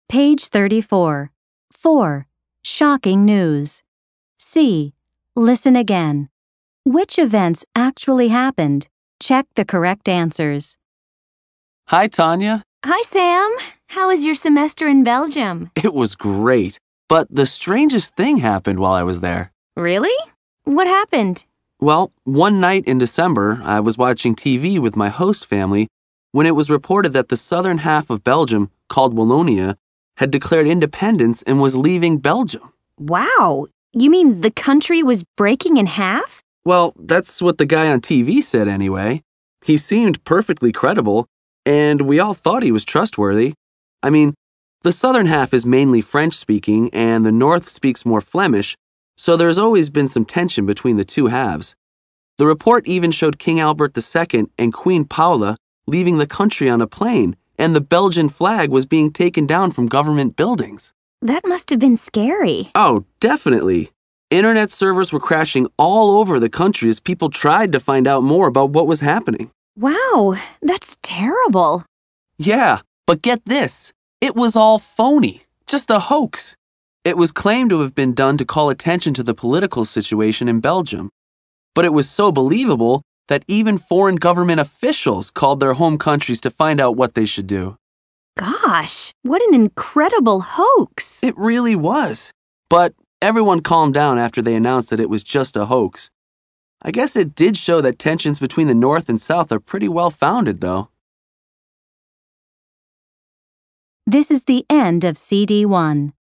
Page 34. 4. Shocking news. C. Listen again. Which events actually happened? Check the correct answers. Hi, Tanya. Hi, Sam. How was your semester in Belgium? It was great, but the strangest thing happened while I was there. Really? What happened? Well, one night in December, I was watching TV with my host family when it was reported that the southern half of Belgium, called Wallonia, had declared independence and was leaving Belgium. Wow. You mean the country was breaking in half? Well, that's what the guy on TV said anyway. He seemed perfectly credible, and we all thought he was trustworthy. I mean, the southern half is mainly French-speaking, and the north speaks more Flemish, so there's always been some tension between the two halves. The report even showed King Albert II and Queen Paula leaving the country on a plane, and the Belgian flag was being taken down from government buildings. That must have been scary. Oh, definitely. Internet servers were crashing all over the country as people tried to find out more about what was happening. Wow, that's terrible. Yeah, but get this. It was all phony, just a hoax. It was claimed to have been done to call attention to the political situation in Belgium. But it was so believable that even foreign government officials called their home countries to find out what they should do. Gosh, what an incredible hoax. It really was. But everyone calmed down after they announced that it was just a hoax. I guess it did show that tensions between the North and South are pretty well founded, though. This is the end of CD 1.